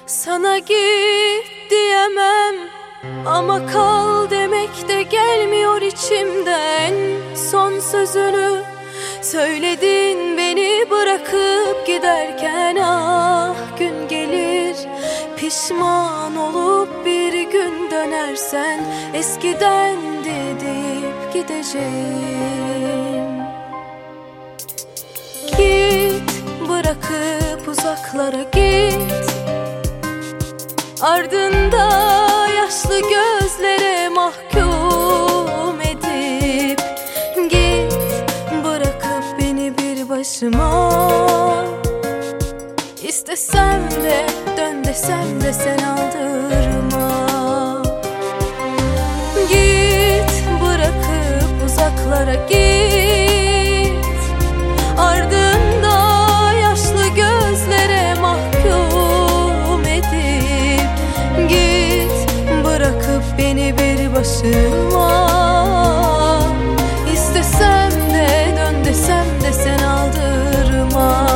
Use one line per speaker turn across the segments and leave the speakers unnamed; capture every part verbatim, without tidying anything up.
Sana git diyemem ama kal demek de gelmiyor içimden. Son sözünü söyledin beni bırakıp giderken. Ah gün gelir pişman olup bir gün dönersen, eskiden deyip gideceğim. Git bırakıp uzaklara git, ardında yaşlı gözlere mahkum edip git, bırakıp beni bir başıma. İstesem de dön desem de sen aldırma. Git bırakıp uzaklara git, ardında yaşlı gözlere mahkum edip git, bırakıp beni bir başıma. İstesem de dön desem de sen aldırma.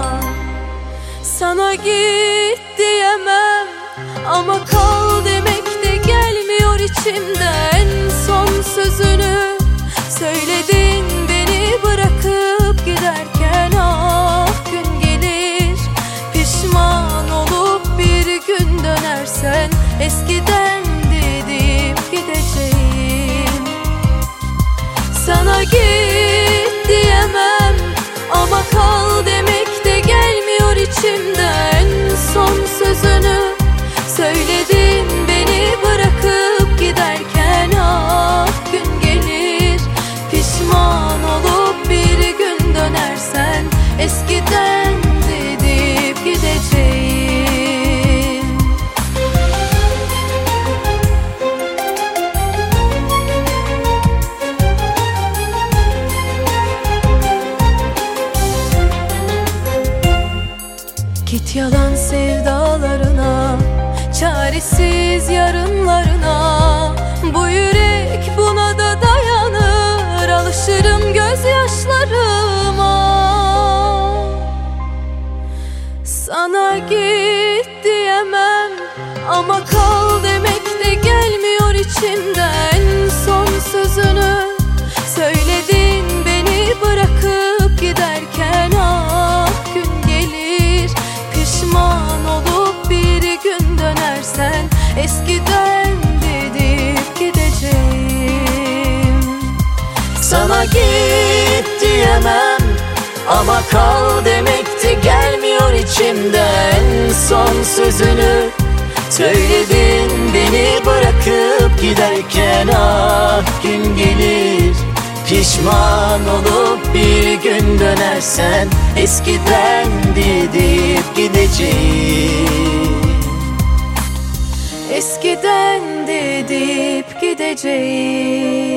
Sana git diyemem ama kal demek de gelmiyor içimden. Son sözünü söyledin beni bırakıp giderken. Ah gün gelir pişman olup bir gün dönersen, eskiden deyip gideceğim. Sana git diyemem ama kal demek de gelmiyor içimden. Son sözünü söyledin beni bırakıp giderken. Ah gün gelir pişman olup bir gün dönersen, eskiden deyip gideceğim. Git yalan sevdalarına, çaresiz yarınlarına. Bu yürek buna da dayanır, alışırım gözyaşlarıma. Sana git diyemem ama kal demek de gelmiyor içimden. Son sözünü söyledin beni bırakıp giderken. Ah gün gelir pişman olup bir gün dönersen, eskiden deyip gideceğim.
Sana git diyemem ama kal demek de gelmiyor içimden. Son sözünü söyledin beni bırakıp giderken. Ah gün gelir pişman olup bir gün dönersen, eskiden deyip gideceğim.
Eskiden deyip gideceğim.